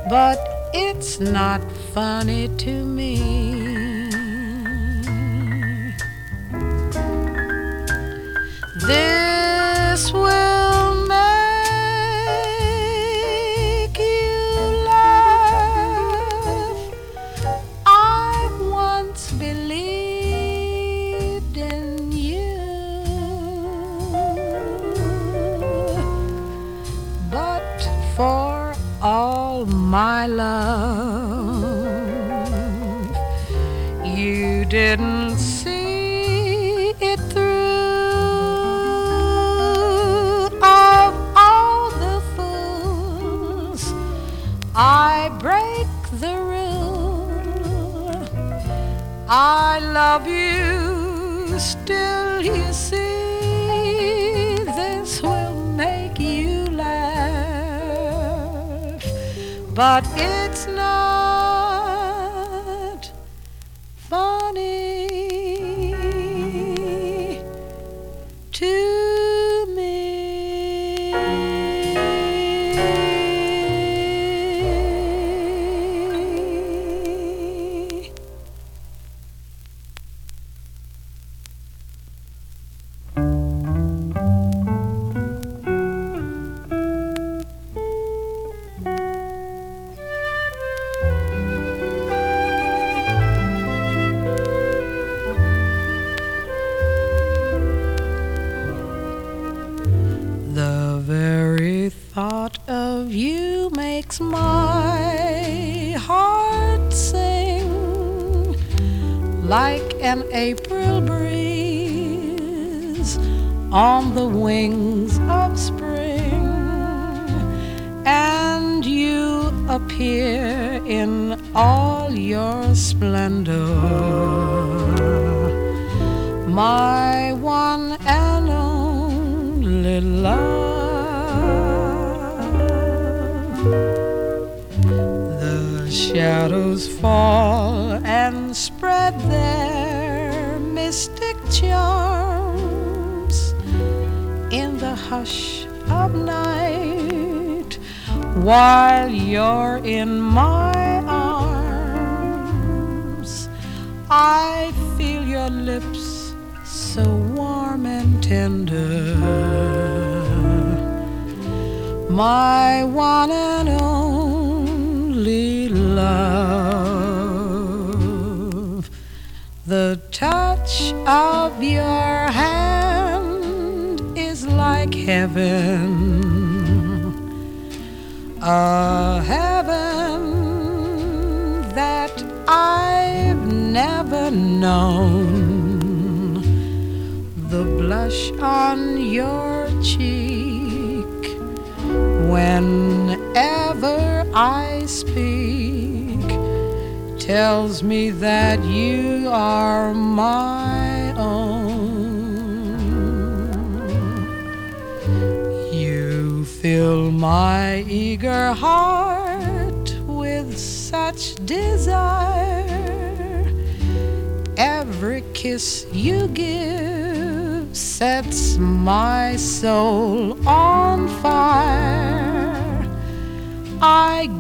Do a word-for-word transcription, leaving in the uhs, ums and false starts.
but it's not funny to me. This will make you laugh. I once believed in you, but for all my love, you didn't see it through. Of all the fools, I break the rule. I love you still, you see. This will make you laugh, but it's not funny to me. The very thought of you makes my heart sing like an April breeze on the wings of spring, and you appear in all your splendor, my one and only love. The shadows fall and spread their mystic charms in the hush of night, while you're in my arms. I feel your lips so warm and tender, my one and only love. The touch of your hand is like heaven, a heaven that I've never known. The blush on your cheek whenever I speak tells me that you are my own. You fill my eager heart with such desire. Every kiss you give sets my soul on fire. I